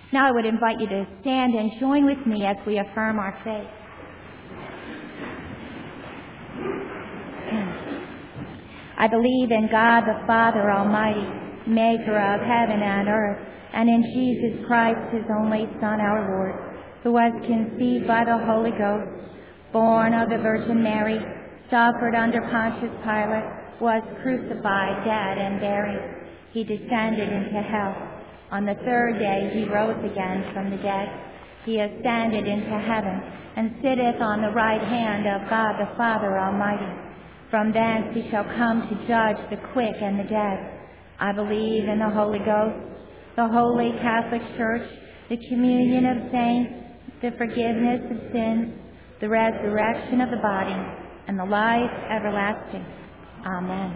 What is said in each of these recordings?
Now I would invite you to stand and join with me as we affirm our faith. I believe in God the Father Almighty, maker of heaven and earth, and in Jesus Christ, his only Son, our Lord, who was conceived by the Holy Ghost, born of the Virgin Mary, suffered under Pontius Pilate, was crucified, dead, and buried. He descended into hell. On the third day he rose again from the dead. He ascended into heaven, and sitteth on the right hand of God the Father Almighty. From thence he shall come to judge the quick and the dead. I believe in the Holy Ghost, the Holy Catholic Church, the communion of saints, the forgiveness of sins, the resurrection of the body, and the life everlasting. Amen.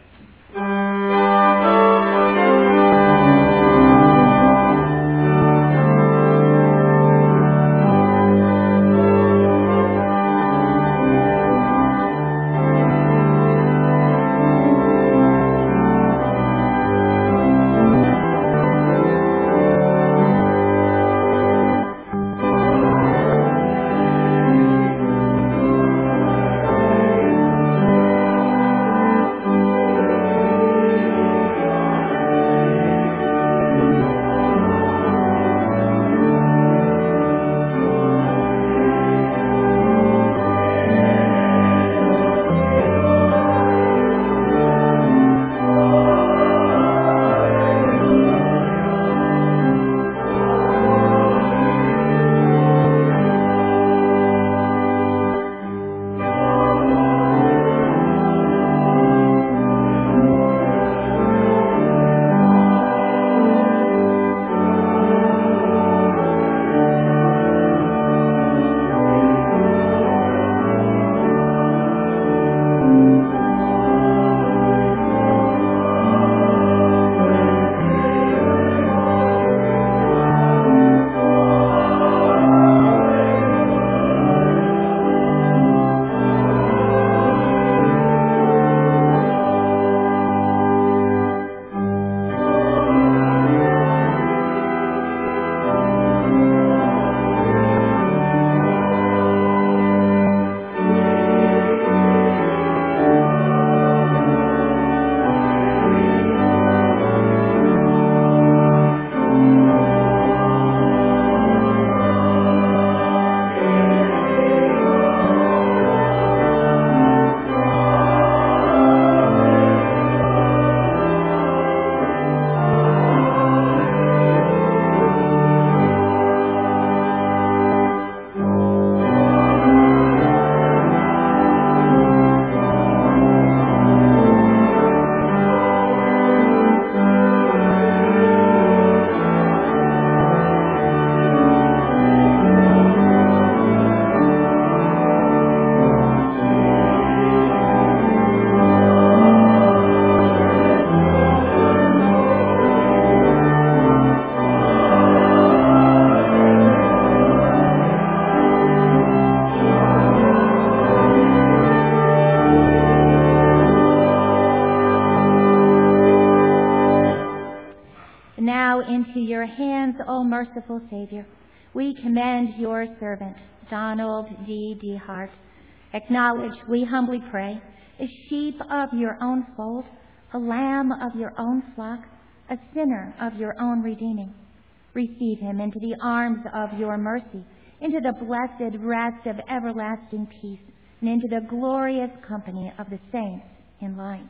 Into your hands, O merciful Savior, we commend your servant, Donald D. Dehart. Acknowledge, we humbly pray, a sheep of your own fold, a lamb of your own flock, a sinner of your own redeeming. Receive him into the arms of your mercy, into the blessed rest of everlasting peace, and into the glorious company of the saints in light.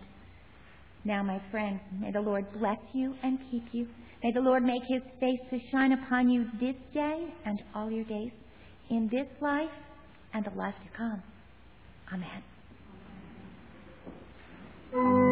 Now, my friends, may the Lord bless you and keep you. May the Lord make his face to shine upon you this day and all your days, in this life and the life to come. Amen.